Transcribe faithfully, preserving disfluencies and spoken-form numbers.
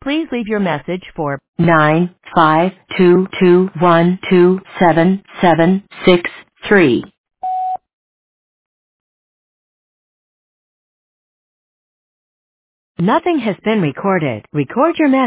Please leave your message for nine five two two one two seven seven six three. Nothing has been recorded. Record your message.